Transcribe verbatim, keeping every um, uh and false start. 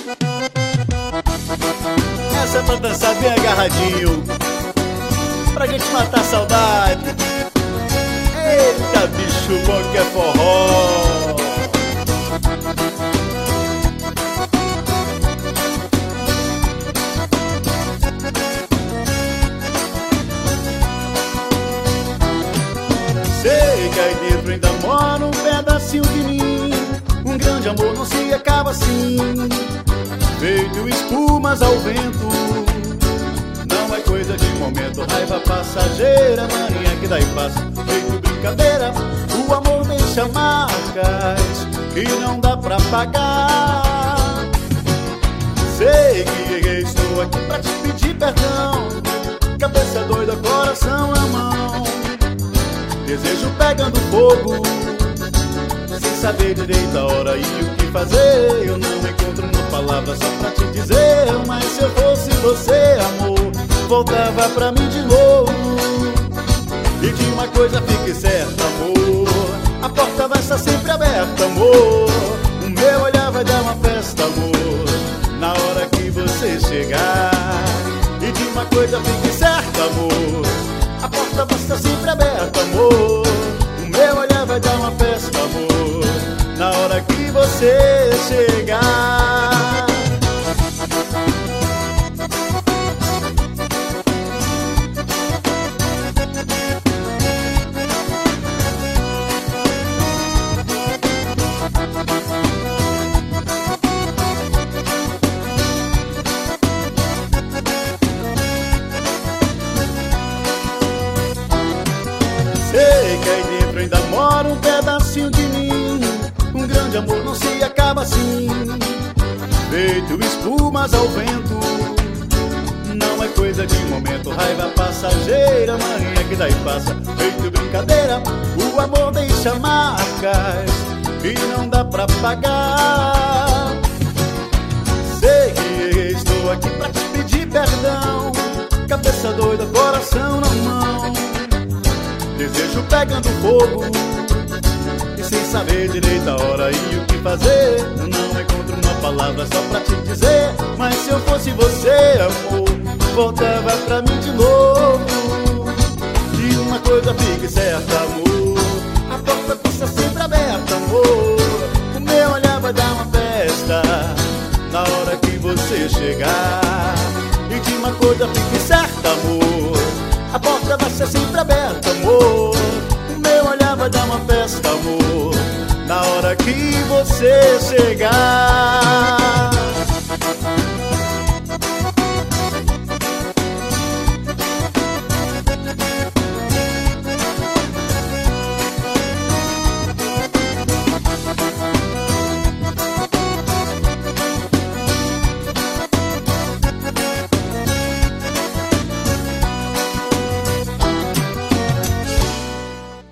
Essa é pra dançar bem agarradinho, pra gente matar a saudade. Eita, bicho bom que é forró. Sei que aí dentro ainda mora um pedacinho de mim. Um grande amor não se acaba assim, feito espumas ao vento. Não é coisa de momento, raiva passageira, mania que daí passa, feito brincadeira. O amor deixa marcas que não dá pra pagar. Sei que estou aqui pra te pedir perdão, cabeça doida, coração na mão, desejo pegando fogo, sem saber direito a hora e o que fazer. Eu não encontro uma palavra só pra te dizer, mas se eu fosse você, amor, voltava pra mim de novo. E de uma coisa fique certa, amor, a porta vai estar sempre aberta, amor. O meu olhar vai dar uma festa, amor, na hora que você chegar. E de uma coisa fique certa, amor, a porta vai estar sempre aberta, amor. O meu olhar vai dar uma festa, amor, na hora que você chegar. Sei que aí dentro ainda mora um pedacinho de mim. Um grande amor não se acaba assim, feito espumas ao vento. Não é coisa de momento, raiva passageira, mania que daí passa, feito brincadeira. O amor deixa marcas que não dá pra pagar. Sei que estou aqui pra te pedir perdão, cabeça doida, coração na mão, desejo pegando fogo, e sem saber direito a hora e o que fazer. Eu não encontro uma palavra só pra te dizer, mas se eu fosse você, amor, voltava pra mim de novo. E uma coisa fique certa, amor, a porta precisa sempre aberta, amor. O meu olhar vai dar uma festa na hora que você chegar. E de uma coisa fique certa, amor, a porta vai ser sempre aberta, amor. O meu olhar vai dar uma festa, amor, na hora que você chegar.